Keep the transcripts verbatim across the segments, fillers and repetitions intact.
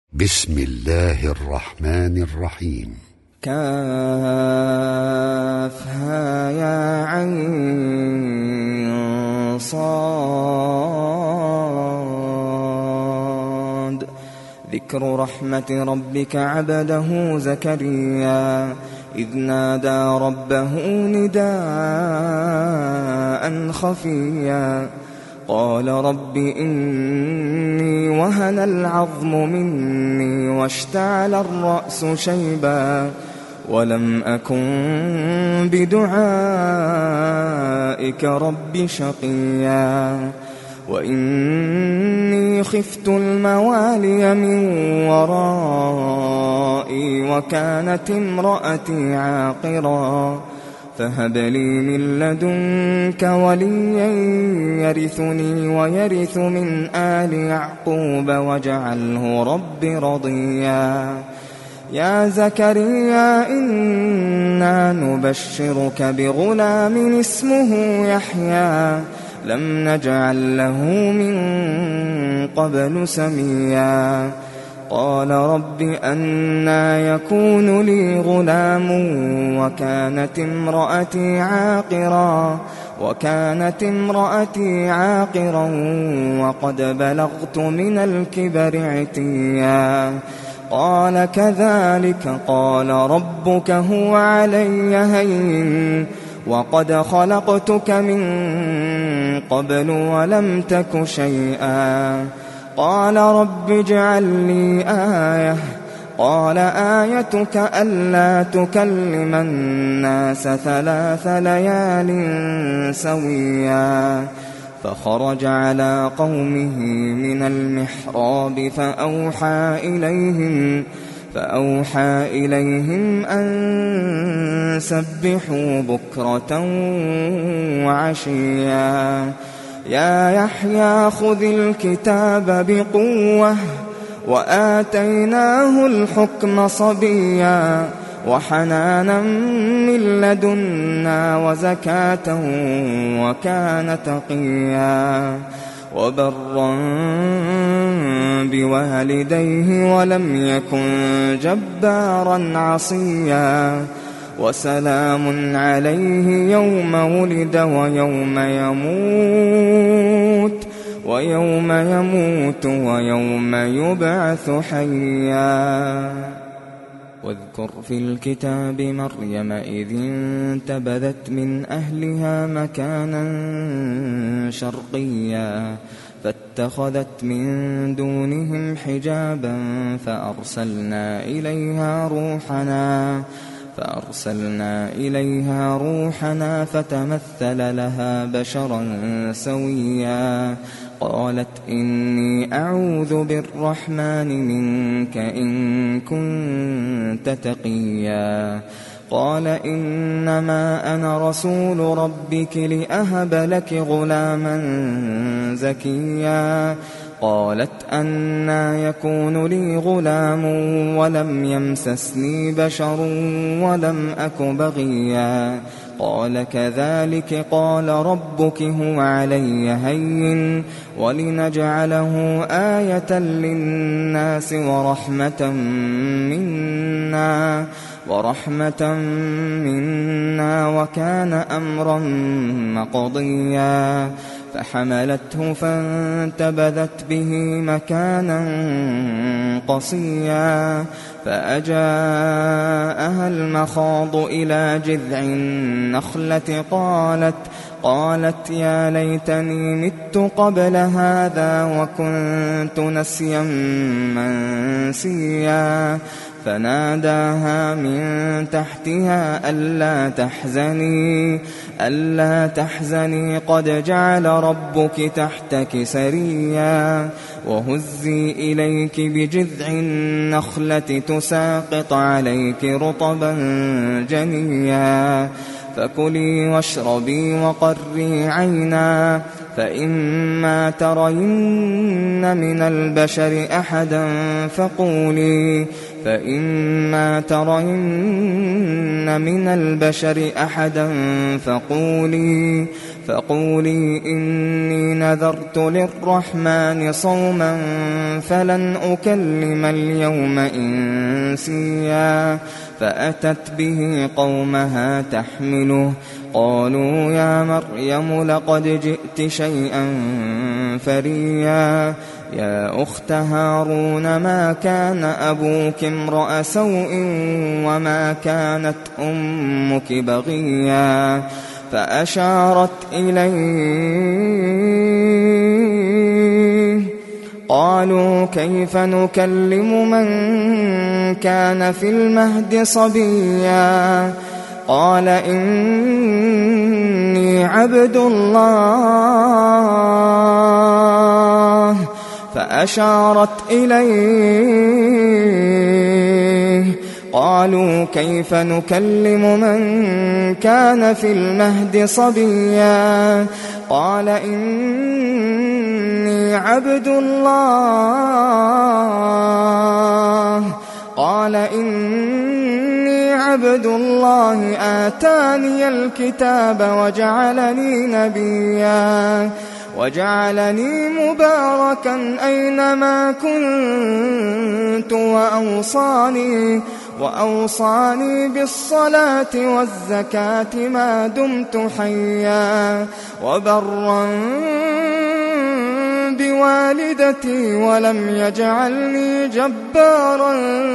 بسم الله الرحمن الرحيم. كافها يا عين صاد. ذكر رحمة ربك عبده زكريا إذ نادى ربه نداء خفيا قال رب إني وهن العظم مني واشتعل الرأس شيبا ولم أكن بدعائك رب شقيا وإني خفت الموالي من ورائي وكانت امرأتي عاقرا فهب لي من لدنك وليا يرثني ويرث من آل يعقوب واجعله رب رضيا. يا زكريا إنا نبشرك بغلام اسمه يحيى لم نجعل له من قبل سميا. قال رب أنى يكون لي غلام وكانت امرأتي عاقرا وكانت امرأتي عاقرا وقد بلغت من الكبر عتيا. قال كذلك قال ربك هو علي هين وقد خلقتك من قبل ولم تك شيئا. قال رب اجعل لي آية قال آيتك ألا تكلم الناس ثلاث ليال سويا. فخرج على قومه من المحراب فأوحى إليهم فأوحى إليهم أن سبحوا بكرة وعشيا. يا يحيى خذ الكتاب بقوة وآتيناه الحكم صبيا وحنانا من لدنا وزكاة وكان تقيا وبرا بوالديه ولم يكن جبارا عصيا. وسلام عليه يوم ولد ويوم يموت ويوم يموت ويوم يبعث حيا. واذكر في الكتاب مريم إذ انتبذت من أهلها مكانا شرقيا فاتخذت من دونهم حجابا فأرسلنا إليها روحنا فأرسلنا إليها روحنا فتمثل لها بشرا سويا. قالت إني أعوذ بالرحمن منك إن كنت تقيا. قال إنما أنا رسول ربك لأهب لك غلاما زكيا. قالت أنى يكون لي غلام ولم يمسسني بشر ولم أك بغيا. قال كذلك قال ربك هو علي هين ولنجعله آية للناس ورحمة منا ورحمة منا وكان أمرا مقضيا. فحملته فانتبذت به مكانا قصيا فأجاءها المخاض إلى جذع النخلة قالت قالت يا ليتني مت قبل هذا وكنت نسيا منسيا. فناداها من تحتها ألا تحزني ألا تحزني قد جعل ربك تحتك سريا. وهزي إليك بجذع النخلة تساقط عليك رطبا جنيا. فكلي واشربي وقري عينا فإما ترين من البشر أحدا فقولي فإما ترين من البشر أحدا فقولي فقولي إني نذرت للرحمن صوما فلن أكلم اليوم إنسيا فأتت به قومها تحمله قالوا يا مريم لقد جئت شيئا فريا يا أخت هارون ما كان أبوك امرأ سوء وما كانت أمك بغيا فأشارت إليه قالوا كيف نكلم من كان في المهد صبيا قال إني عبد الله فأشارت إليه قالوا كيف نكلم من كان في المهد صبيا قال إني عبد الله قال إني عبد الله آتاني الكتاب وجعلني نبيا وجعلني مباركا أينما كنت وأوصاني وأوصاني بالصلاة والزكاة ما دمت حيا وبرا بوالدتي ولم يجعلني جبارا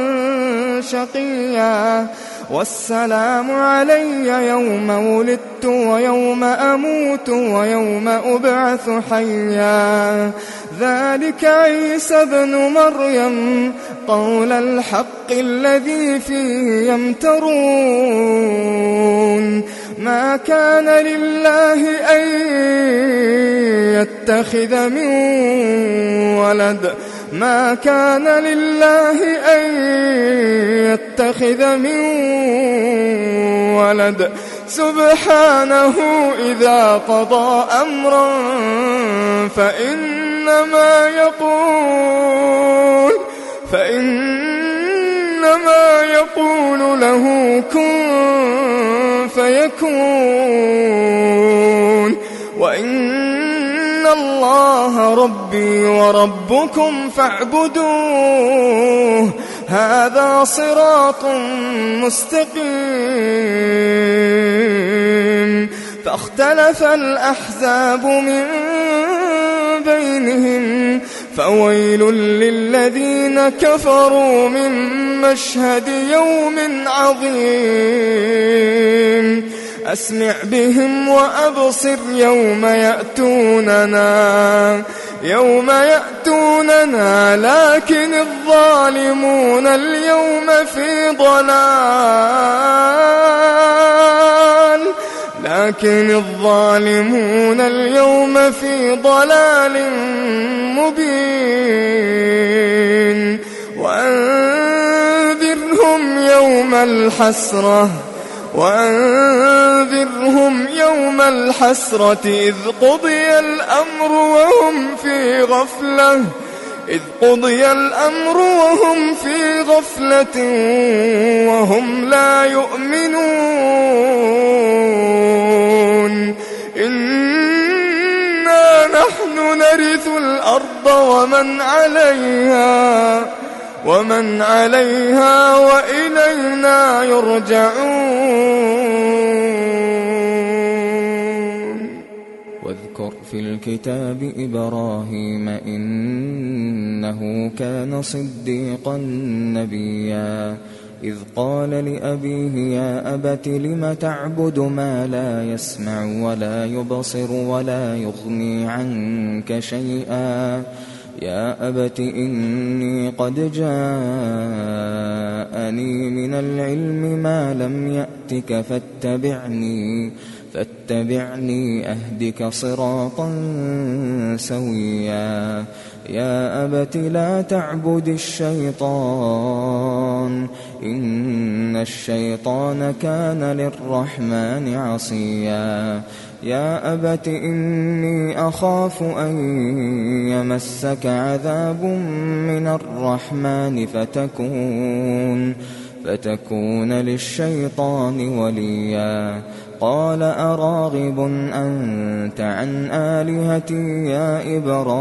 شقيا والسلام علي يوم ولدت ويوم أموت ويوم أبعث حيا ذلك عيسى ابن مريم قول الحق الذي فيه يمترون ما كان لله أن يتخذ من ولد ما كان لله أن يتخذ من ولد سبحانه إذا قضى أمرا فإنما يقول فإنما يقول له كن فيكون وإن الله ربي وربكم فاعبدوه هذا صراط مستقيم فاختلف الأحزاب من بينهم فويل للذين كفروا من مشهد يوم عظيم أسمع بهم وأبصر يوم يأتوننا يوم يأتوننا لكن الظالمون اليوم في ضلال لكن الظالمون اليوم في ضلال مبين وأنذرهم يوم الحسرة وأنذرهم يوم الحسرة إذ قضي الأمر وهم في غفلة إذ قضي الأمر وهم في غفلة وهم لا يؤمنون إنا نحن نرث الأرض ومن عليها ومن عليها وإلينا يرجعون واذكر في الكتاب إبراهيم إنه كان صديقا نبيا إذ قال لأبيه يا أبت لم تعبد ما لا يسمع ولا يبصر ولا يغني عنك شيئا يا أبت إني قد جاءني من العلم ما لم يأتك فاتبعني فاتبعني أهدك صراطا سويا يا أبت لا تعبد الشيطان إن الشيطان كان للرحمن عصيا يا أبت إني أخاف أن يمسك عذاب من الرحمن فتكون فتكون للشيطان وليا قال أراغب أنت عن آلهتي يا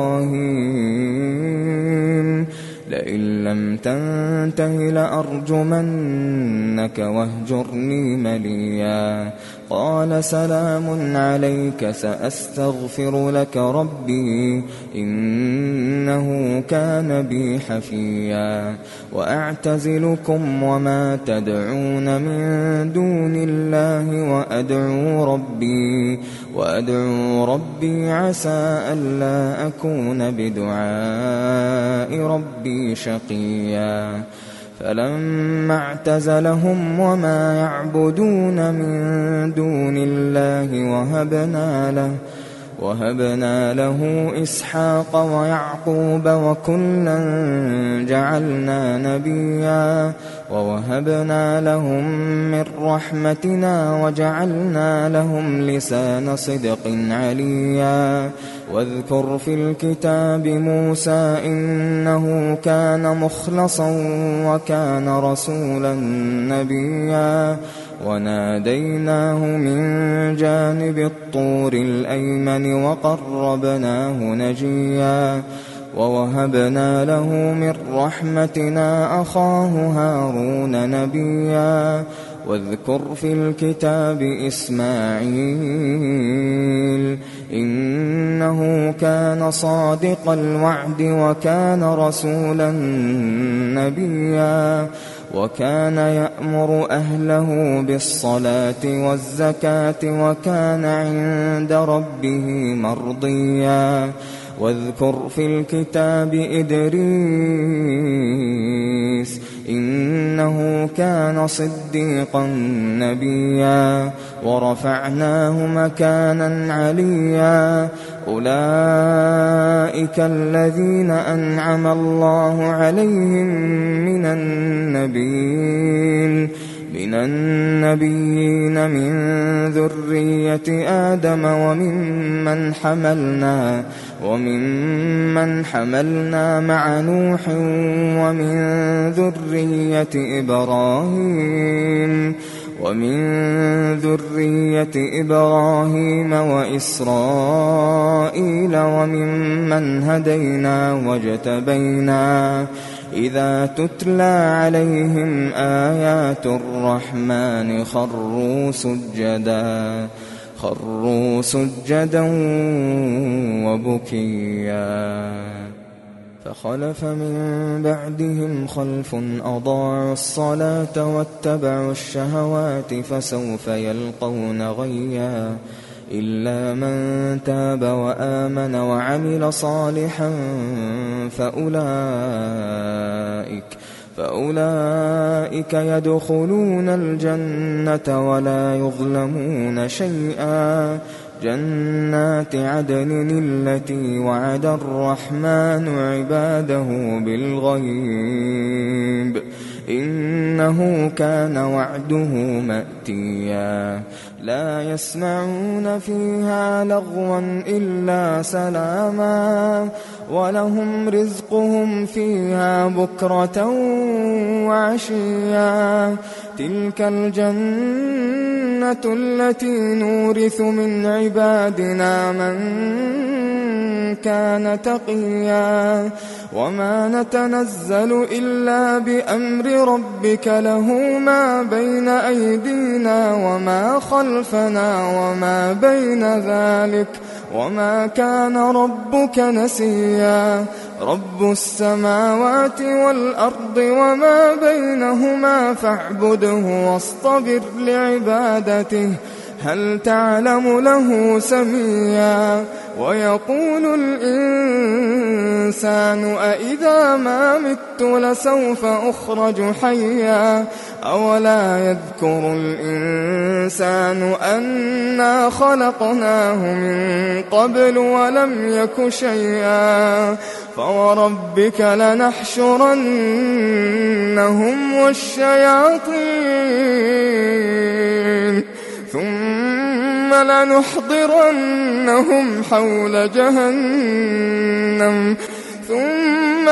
إبراهيم لئن لم تنته لأرجمنك واهجرني مليا قال سلام عليك سأستغفر لك ربي إنه كان بي حفيا وأعتزلكم وما تدعون من دون الله وأدعو ربي وأدعو ربي عسى ألا أكون بدعاء ربي شقيا فلما اعتزلهم وما يعبدون من دون الله وهبنا له وهبنا له إسحاق ويعقوب وكلا جعلنا نبيا ووهبنا لهم من رحمتنا وجعلنا لهم لسان صدق عليا واذكر في الكتاب موسى إنه كان مخلصا وكان رسولا نبيا وناديناه من جانب الطور الأيمن وقربناه نجيا ووهبنا له من رحمتنا أخاه هارون نبيا واذكر في الكتاب إسماعيل إنه كان صادق الوعد وكان رسولا نبيا وكان يأمر أهله بالصلاة والزكاة وكان عند ربه مرضيا واذكر في الكتاب إدريس إنه كان صديقا نبيا ورفعناه مكانا عليا أولئك الذين أنعم الله عليهم من النبيين من النبيين من ذرية آدم وممن حملنا وممن حملنا مع نوح ومن ذرية إبراهيم ومن ذرية إبراهيم وإسرائيل وممن هدينا واجتبينا إذا تتلى عليهم آيات الرحمن خروا سجدا خروا سجدا وبكيا فخلف من بعدهم خلف أضاعوا الصلاة واتبعوا الشهوات فسوف يلقون غيا إلا من تاب وآمن وعمل صالحا فأولئك فأولئك يدخلون الجنة ولا يظلمون شيئا جنات عدن التي وعد الرحمن عباده بالغيب إنه كان وعده مأتيا لا يسمعون فيها لغوا إلا سلاما ولهم رزقهم فيها بكرة وعشيا تلك الجنة التي نورث من عبادنا من كان تقيا وما نتنزل إلا بأمر ربك له ما بين أيدينا وما خلفنا وما بين ذلك وما كان ربك نسيا رب السماوات والأرض وما بينهما فاعبده واصطبر لعبادته هل تعلم له سميا ويقول الإنسان أإذا ما مت لسوف أخرج حيا أولا يذكر الإنسان أنا خلقناه من قبل ولم يك شيئا فوربك لنحشرنهم والشياطين ثم لنحضرنهم حول جهنم ثم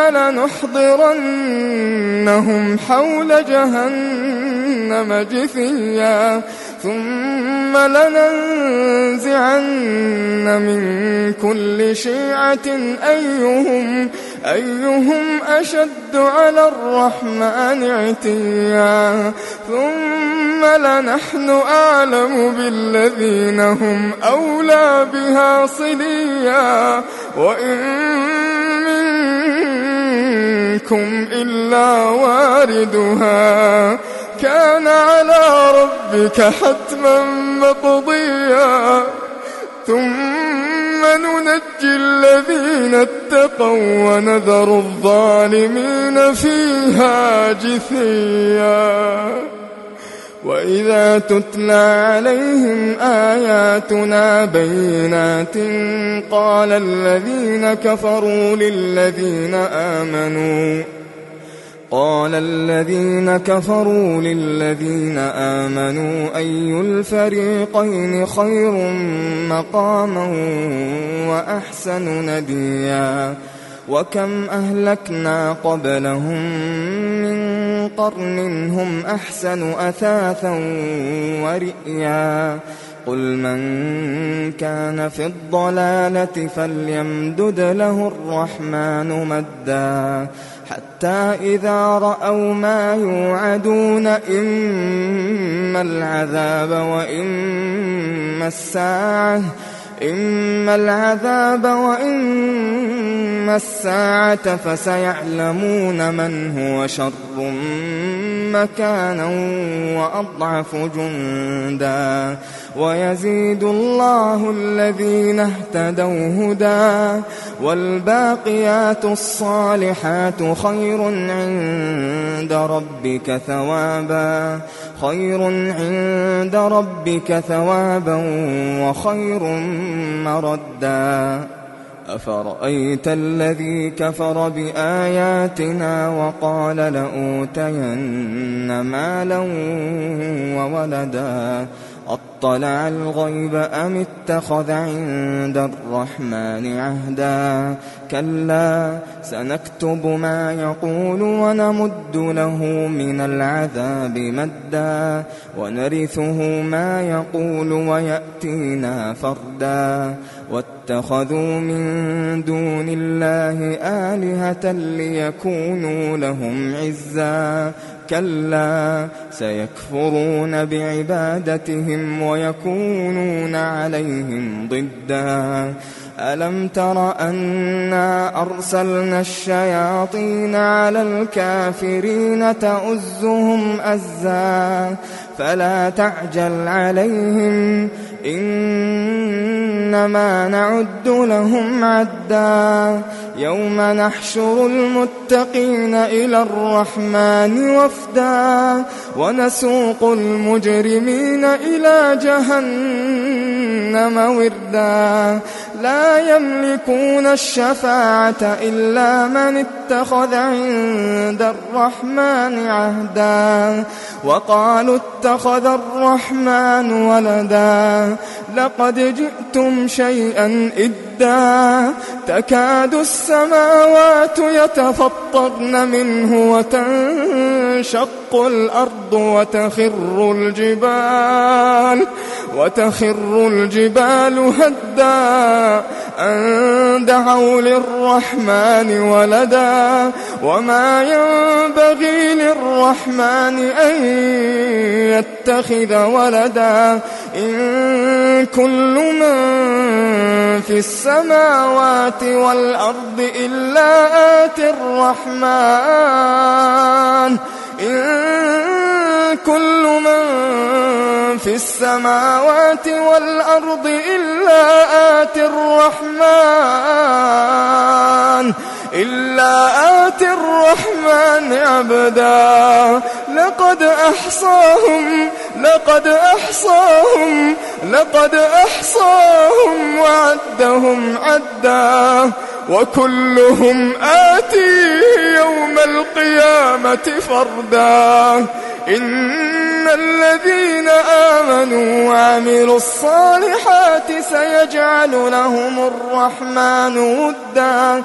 لنحضرنهم حول جهنم جثيا ثم لننزعن من كل شيعة أيهم أيهم أشد على الرحمن عتيا ثم لنحن أعلم بالذين هم أولى بها صليا وإن منكم إلا واردها كان على ربك حتما مقضيا ثم ننجي الذين اتقوا ونذر الظالمين فيها جثيا وإذا تتلى عليهم آياتنا بينات قال الذين كفروا للذين آمنوا قال الذين كفروا للذين آمنوا أي الفريقين خير مقاما وأحسن نديا وكم أهلكنا قبلهم من قرن هم أحسن أثاثا ورئيا قل من كان في الضلالة فليمدد له الرحمن مدا حتى إذا رأوا ما يوعدون إما العذاب وإما الساعة إما العذاب وإما الساعة فسيعلمون من هو شر مكانا وأضعف جندا ويزيد الله الذين اهتدوا هدى والباقيات الصالحات خير عند ربك ثوابا خير عند ربك ثوابا وخير مردا أفرأيت الذي كفر بآياتنا وقال لأوتين مالا وولدا أطلع الغيب أم اتخذ عند الرحمن عهدا كلا سنكتب ما يقول ونمد له من العذاب مدا ونرثه ما يقول ويأتينا فردا واتخذوا من دون الله آلهة ليكونوا لهم عزا كلا سيكفرون بعبادتهم ويكونون عليهم ضدا ألم تر أنا أرسلنا الشياطين على الكافرين تؤزهم أزا فلا تعجل عليهم إنما نعد لهم عدا يوم نحشر المتقين إلى الرحمن وفدا ونسوق المجرمين إلى جهنم وردا لا يملكون الشفاعة إلا من اتخذ عند الرحمن عهدا وقالوا اتخذ الرحمن ولدا لقد جئتم شيئا إدا تكاد السماوات يتفطرن منه وتنشق الأرض وتخر الجبال وتخر الجبال هدا أن دعوا للرحمن ولدا وما ينبغي للرحمن أن يتخذ ولدا إن كل من في السماوات والأرض إلا آتي الرحمن إن كل من في السماوات والأرض إلا آتي الرحمن إلا آتي الرحمن عبدا لقد أحصاهم لقد أحصاهم لقد أحصاهم وعدهم عدا وكلهم آتيه يوم القيامة فردا إن الذين آمنوا وعملوا الصالحات سيجعل لهم الرحمن ودا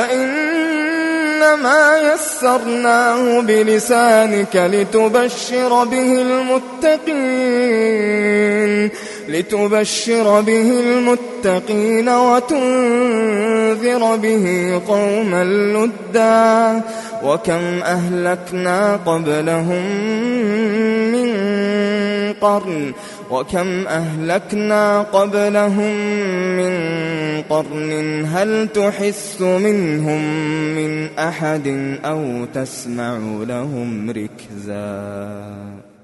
فإنما يسرناه بلسانك لتبشر به المتقين لتبشر به المتقين وتنذر به قوما لدا وكم أهلكنا قبلهم من قرن وكم أهلكنا قبلهم من قرن هل تحس منهم من أحد أو تسمع لهم ركزا.